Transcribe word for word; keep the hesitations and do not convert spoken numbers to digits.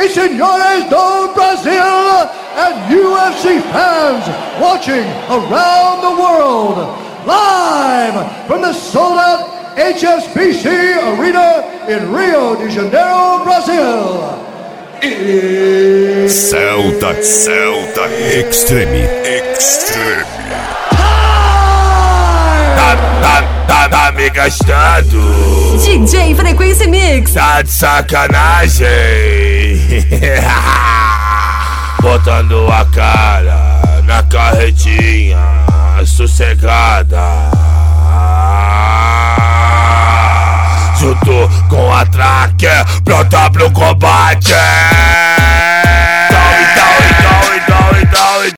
e senhores do Brasil, and U F C fans watching around the world, live from the sold-out H S B C Arena in Rio de Janeiro, Brazil. Celta, Celta, Extreme, Extreme. Tá, tá, tá, tá me gastando. D J Frequência Mix. Tá de sacanagem. Botando a cara na carretinha sossegada, junto com a tracker, pronta pro combate.